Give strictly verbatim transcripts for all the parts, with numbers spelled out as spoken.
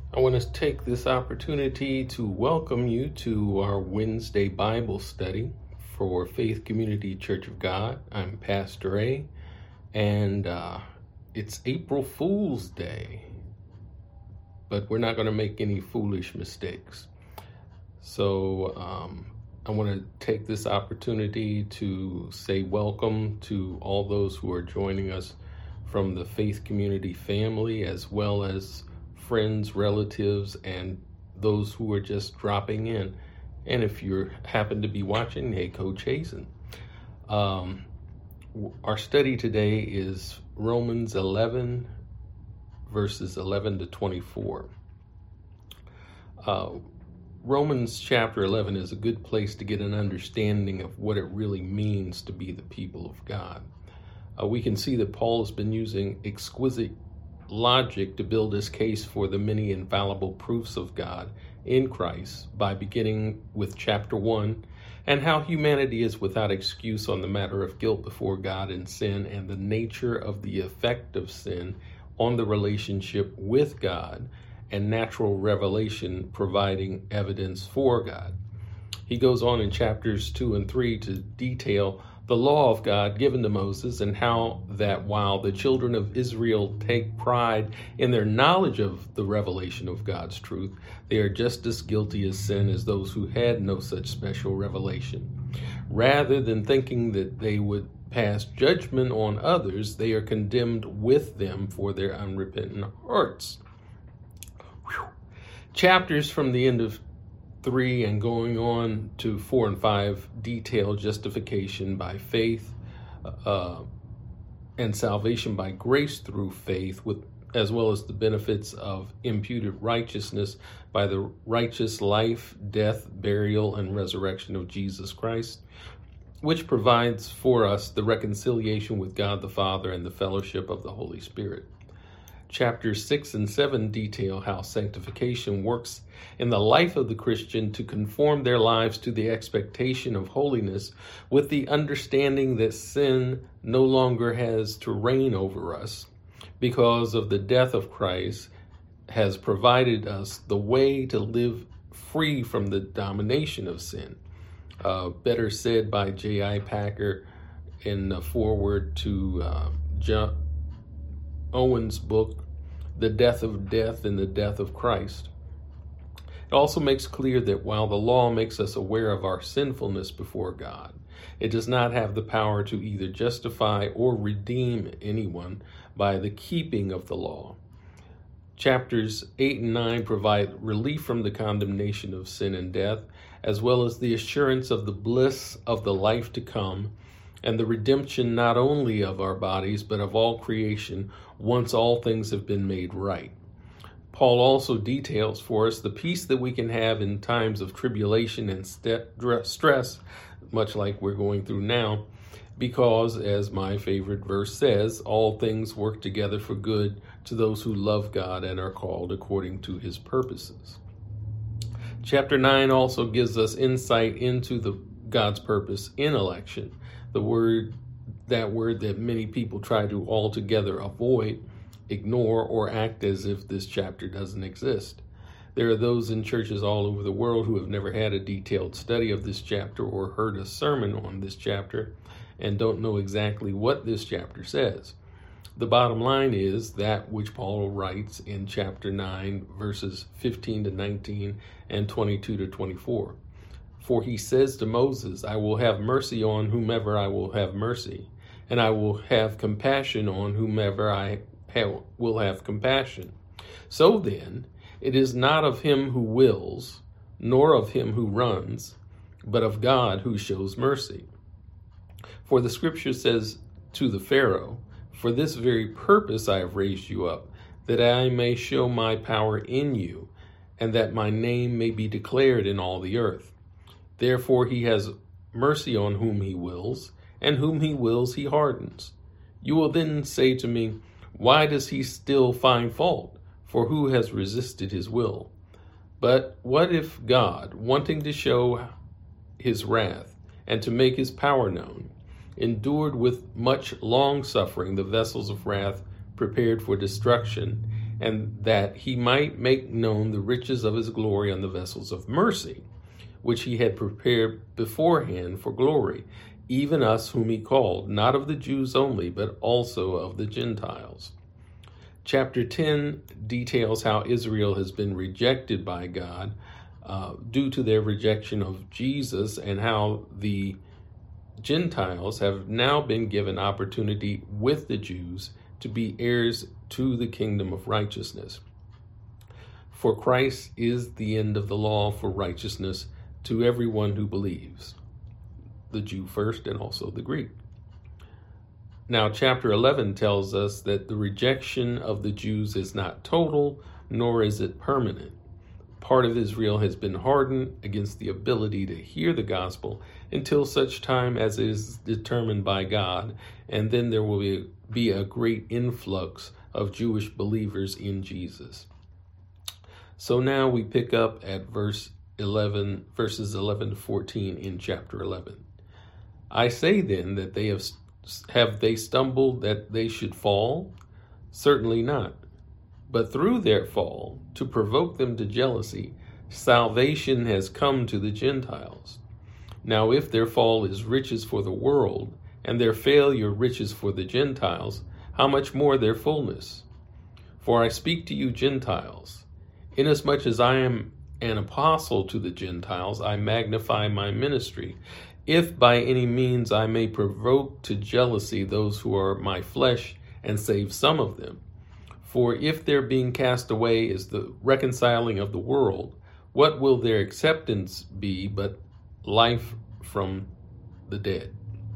I want to take this opportunity to welcome you to our Wednesday Bible study for Faith Community Church of God. I'm Pastor A, and uh, it's April Fool's Day, but we're not going to make any foolish mistakes. So um, I want to take this opportunity to say welcome to all those who are joining us from the Faith Community family, as well as friends, relatives, and those who are just dropping in. And if you happen to be watching, hey, Coach Hazen. Um, our study today is Romans eleven, verses eleven to twenty-four. Uh, Romans chapter eleven is a good place to get an understanding of what it really means to be the people of God. Uh, we can see that Paul has been using exquisite logic to build his case for the many infallible proofs of God in Christ by beginning with chapter one and how humanity is without excuse on the matter of guilt before God and sin, and the nature of the effect of sin on the relationship with God, and natural revelation providing evidence for God. He goes on in chapters two and three to detail the law of God given to Moses, and how that while the children of Israel take pride in their knowledge of the revelation of God's truth, they are just as guilty as sin as those who had no such special revelation. Rather than thinking that they would pass judgment on others, they are condemned with them for their unrepentant hearts. Whew. Chapters from the end of three and going on to four and five detail justification by faith uh, and salvation by grace through faith, with as well as the benefits of imputed righteousness by the righteous life, death, burial, and resurrection of Jesus Christ, which provides for us the reconciliation with God the Father and the fellowship of the Holy Spirit. Chapters six and seven detail how sanctification works in the life of the Christian to conform their lives to the expectation of holiness, with the understanding that sin no longer has to reign over us because of the death of Christ has provided us the way to live free from the domination of sin. Uh, better said by J I Packer in the foreword to uh, John Owen's book, The Death of Death and the Death of Christ. It also makes clear that while the law makes us aware of our sinfulness before God, it does not have the power to either justify or redeem anyone by the keeping of the law. Chapters eight and nine provide relief from the condemnation of sin and death, as well as the assurance of the bliss of the life to come, and the redemption not only of our bodies, but of all creation, once all things have been made right. Paul also details for us the peace that we can have in times of tribulation and st- stress, much like we're going through now, because, as my favorite verse says, all things work together for good to those who love God and are called according to his purposes. Chapter nine also gives us insight into the God's purpose in election. The word, that word that many people try to altogether avoid, ignore, or act as if this chapter doesn't exist. There are those in churches all over the world who have never had a detailed study of this chapter or heard a sermon on this chapter and don't know exactly what this chapter says. The bottom line is that which Paul writes in chapter nine, verses fifteen to nineteen and twenty-two to twenty-four. For he says to Moses, I will have mercy on whomever I will have mercy, and I will have compassion on whomever I have, will have compassion. So then, it is not of him who wills, nor of him who runs, but of God who shows mercy. For the scripture says to the Pharaoh, for this very purpose I have raised you up, that I may show my power in you, and that my name may be declared in all the earth. Therefore he has mercy on whom he wills, and whom he wills he hardens. You will then say to me, why does he still find fault? For who has resisted his will? But what if God, wanting to show his wrath and to make his power known, endured with much long suffering the vessels of wrath prepared for destruction, and that he might make known the riches of his glory on the vessels of mercy, which he had prepared beforehand for glory, even us whom he called, not of the Jews only, but also of the Gentiles. Chapter ten details how Israel has been rejected by God uh, due to their rejection of Jesus, and how the Gentiles have now been given opportunity with the Jews to be heirs to the kingdom of righteousness. For Christ is the end of the law for righteousness to everyone who believes, the Jew first and also the Greek. Now, chapter eleven tells us that the rejection of the Jews is not total, nor is it permanent. Part of Israel has been hardened against the ability to hear the gospel until such time as it is determined by God, and then there will be, be a great influx of Jewish believers in Jesus. So now we pick up at verse eleven, verses eleven to fourteen in chapter eleven. I say then that they have have they stumbled that they should fall? Certainly not. But through their fall, to provoke them to jealousy, salvation has come to the Gentiles. Now if their fall is riches for the world, and their failure riches for the Gentiles, how much more their fullness? For I speak to you Gentiles. Inasmuch as I am an apostle to the Gentiles, I magnify my ministry, if by any means I may provoke to jealousy those who are my flesh and save some of them. For if their being cast away is the reconciling of the world, what will their acceptance be but life from the dead?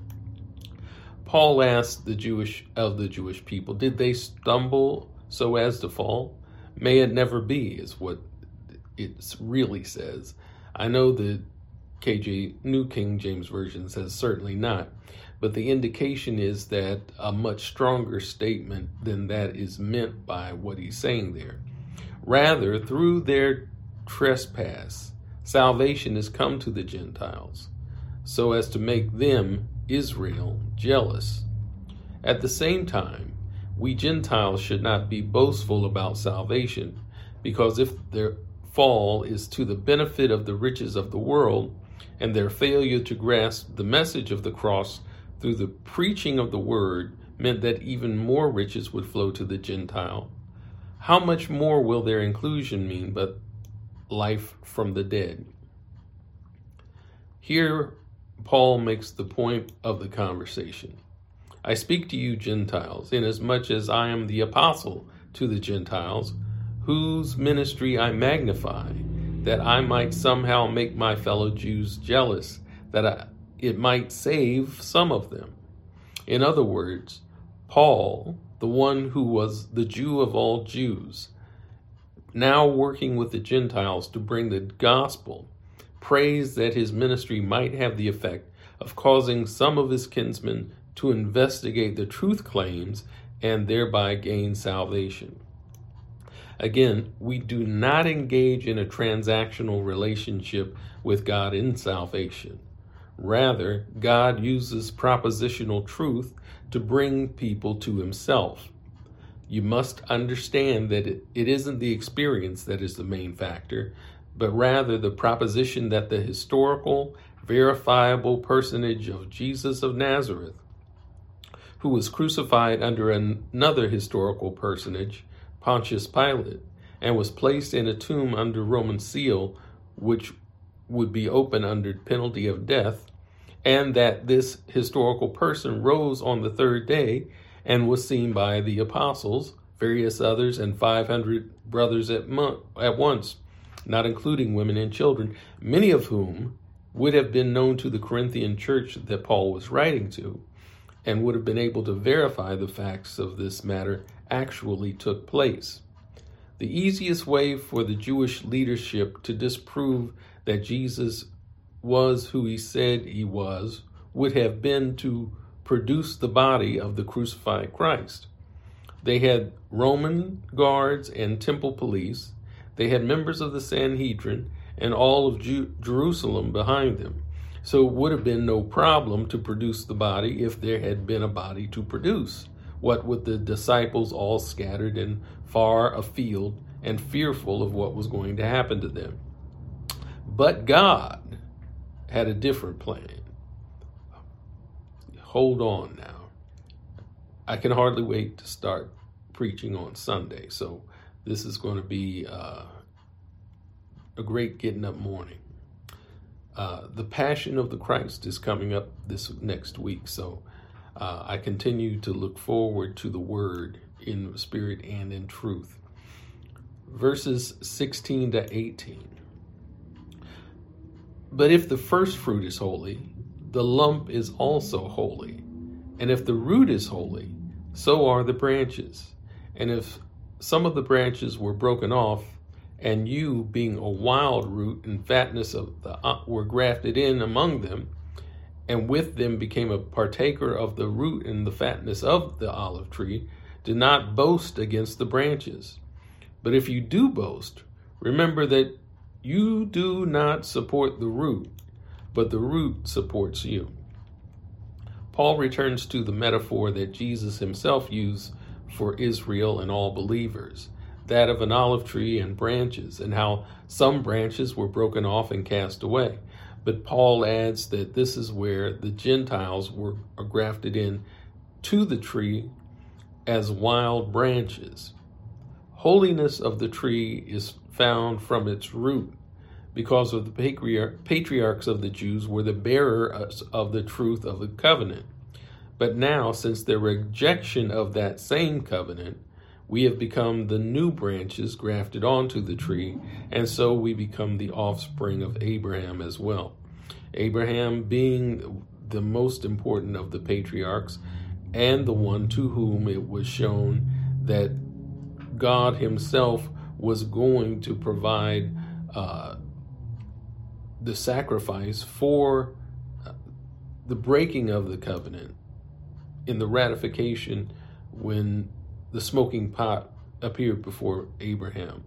Paul asked the Jewish of the Jewish people, did they stumble so as to fall? May it never be, is what it really says. I know the K J, New King James Version says certainly not, but the indication is that a much stronger statement than that is meant by what he's saying there. Rather, through their trespass, salvation has come to the Gentiles, so as to make them, Israel, jealous. At the same time, we Gentiles should not be boastful about salvation, because if their fall is to the benefit of the riches of the world, and their failure to grasp the message of the cross through the preaching of the word meant that even more riches would flow to the Gentile, how much more will their inclusion mean but life from the dead? Here, Paul makes the point of the conversation. I speak to you Gentiles, inasmuch as I am the apostle to the Gentiles, whose ministry I magnify, that I might somehow make my fellow Jews jealous, that I, it might save some of them. In other words, Paul, the one who was the Jew of all Jews, now working with the Gentiles to bring the gospel, prays that his ministry might have the effect of causing some of his kinsmen to investigate the truth claims and thereby gain salvation. Again, we do not engage in a transactional relationship with God in salvation. Rather, God uses propositional truth to bring people to himself. You must understand that it, it isn't the experience that is the main factor, but rather the proposition that the historical, verifiable personage of Jesus of Nazareth, who was crucified under another historical personage, Pontius Pilate, and was placed in a tomb under Roman seal, which would be open under penalty of death, and that this historical person rose on the third day and was seen by the apostles, various others, and five hundred brothers at, mo- at once, not including women and children, many of whom would have been known to the Corinthian church that Paul was writing to, and would have been able to verify the facts of this matter actually took place. The easiest way for the Jewish leadership to disprove that Jesus was who he said he was would have been to produce the body of the crucified Christ. They had Roman guards and temple police. They had members of the Sanhedrin and all of Ju- Jerusalem behind them. So it would have been no problem to produce the body if there had been a body to produce. What with the disciples all scattered and far afield and fearful of what was going to happen to them. But God had a different plan. Hold on now. I can hardly wait to start preaching on Sunday. So this is going to be uh, a great getting up morning. Uh, the Passion of the Christ is coming up this next week. So uh, I continue to look forward to the word in spirit and in truth. Verses sixteen to eighteen. But if the first fruit is holy, the lump is also holy. And if the root is holy, so are the branches. And if some of the branches were broken off, and you, being a wild root and fatness of the uh, were grafted in among them, and with them became a partaker of the root and the fatness of the olive tree, do not boast against the branches. But if you do boast, remember that you do not support the root, but the root supports you. Paul returns to the metaphor that Jesus himself used for Israel and all believers, that of an olive tree and branches, and how some branches were broken off and cast away. But Paul adds that this is where the Gentiles were grafted in to the tree as wild branches. Holiness of the tree is found from its root, because of the patriarch, patriarchs of the Jews were the bearers of the truth of the covenant. But now, since their rejection of that same covenant, we have become the new branches grafted onto the tree, and so we become the offspring of Abraham as well. Abraham being the most important of the patriarchs, and the one to whom it was shown that God himself was going to provide uh, the sacrifice for the breaking of the covenant in the ratification when the smoking pot appeared before Abraham.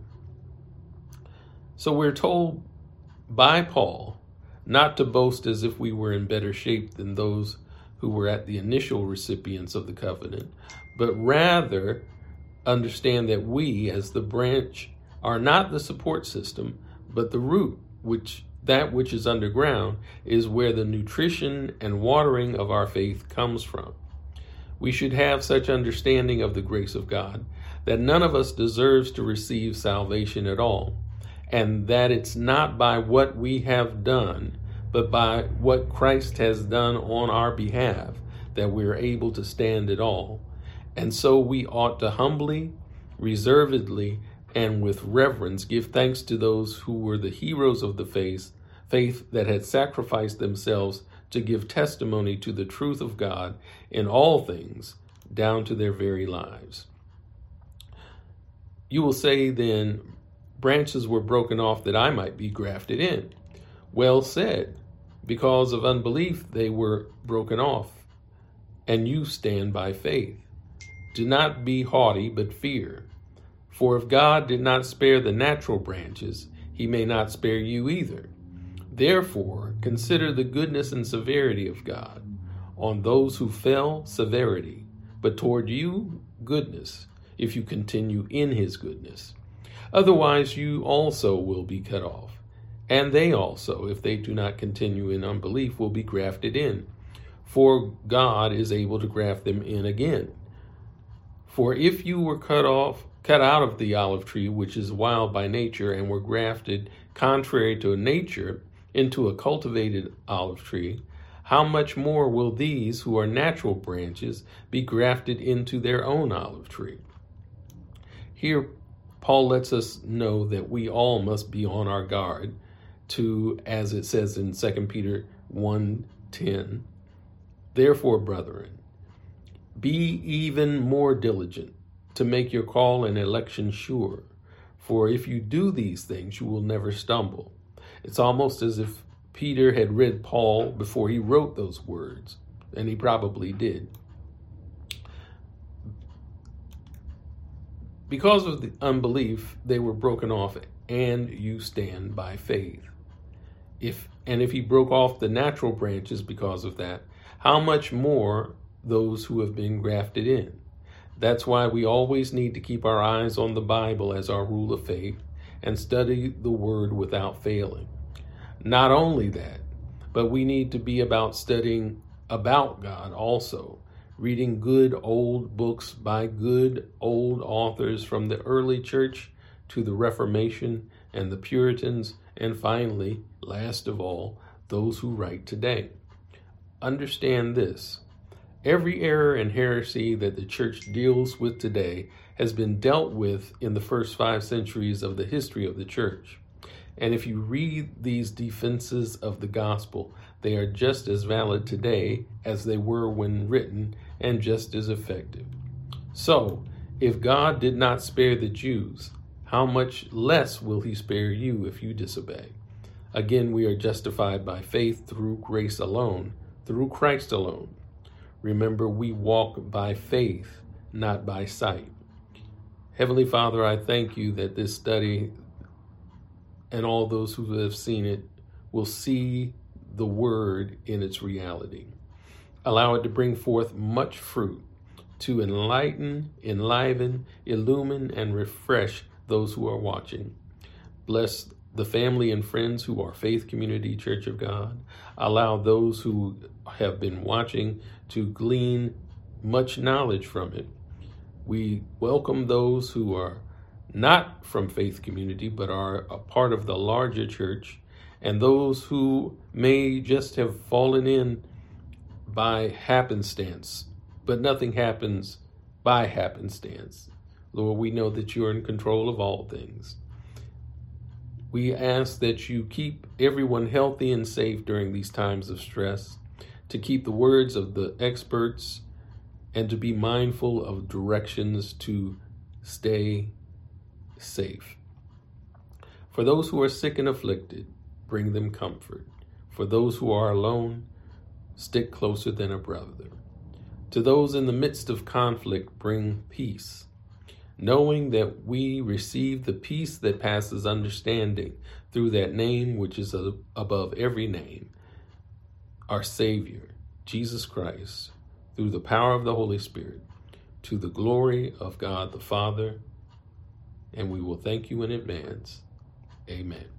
So we're told by Paul not to boast as if we were in better shape than those who were at the initial recipients of the covenant, but rather understand that we, as the branch, are not the support system, but the root, which that which is underground is where the nutrition and watering of our faith comes from. We should have such understanding of the grace of God that none of us deserves to receive salvation at all, and that it's not by what we have done, but by what Christ has done on our behalf that we're able to stand at all. And so we ought to humbly, reservedly, and with reverence give thanks to those who were the heroes of the faith, faith that had sacrificed themselves to give testimony to the truth of God in all things, down to their very lives. You will say then, branches were broken off that I might be grafted in. Well said, because of unbelief they were broken off, and you stand by faith. Do not be haughty, but fear. For if God did not spare the natural branches, he may not spare you either. Therefore, consider the goodness and severity of God. On those who fell, severity, but toward you, goodness, if you continue in his goodness. Otherwise, you also will be cut off. And they also, if they do not continue in unbelief, will be grafted in. For God is able to graft them in again. For if you were cut off, cut out of the olive tree, which is wild by nature, and were grafted contrary to nature into a cultivated olive tree, how much more will these who are natural branches be grafted into their own olive tree? Here, Paul lets us know that we all must be on our guard to, as it says in Second Peter one ten, therefore, brethren, be even more diligent to make your call and election sure. For if you do these things, you will never stumble. It's almost as if Peter had read Paul before he wrote those words, and he probably did. Because of the unbelief, they were broken off, and you stand by faith. If and if he broke off the natural branches because of that, how much more those who have been grafted in? That's why we always need to keep our eyes on the Bible as our rule of faith and study the Word without failing. Not only that, but we need to be about studying about God also, reading good old books by good old authors from the early church to the Reformation and the Puritans, and finally, last of all, those who write today. Understand this. Every error and heresy that the church deals with today has been dealt with in the first five centuries of the history of the church. And if you read these defenses of the gospel, they are just as valid today as they were when written, and just as effective. So, if God did not spare the Jews, how much less will he spare you if you disobey? Again, we are justified by faith through grace alone, through Christ alone. Remember, we walk by faith, not by sight. Heavenly Father, I thank you that this study and all those who have seen it will see the word in its reality. Allow it to bring forth much fruit to enlighten, enliven, illumine, and refresh those who are watching. Bless the family and friends who are Faith Community Church of God. Allow those who have been watching to glean much knowledge from it. We welcome those who are not from Faith Community, but are a part of the larger church, and those who may just have fallen in by happenstance, but nothing happens by happenstance. Lord, we know that you're in control of all things. We ask that you keep everyone healthy and safe during these times of stress, to keep the words of the experts, and to be mindful of directions to stay safe. For those who are sick and afflicted, bring them comfort. For those who are alone, stick closer than a brother. To those in the midst of conflict, bring peace, knowing that we receive the peace that passes understanding through that name which is above every name, our Savior, Jesus Christ, through the power of the Holy Spirit, to the glory of God the Father. And we will thank you in advance. Amen.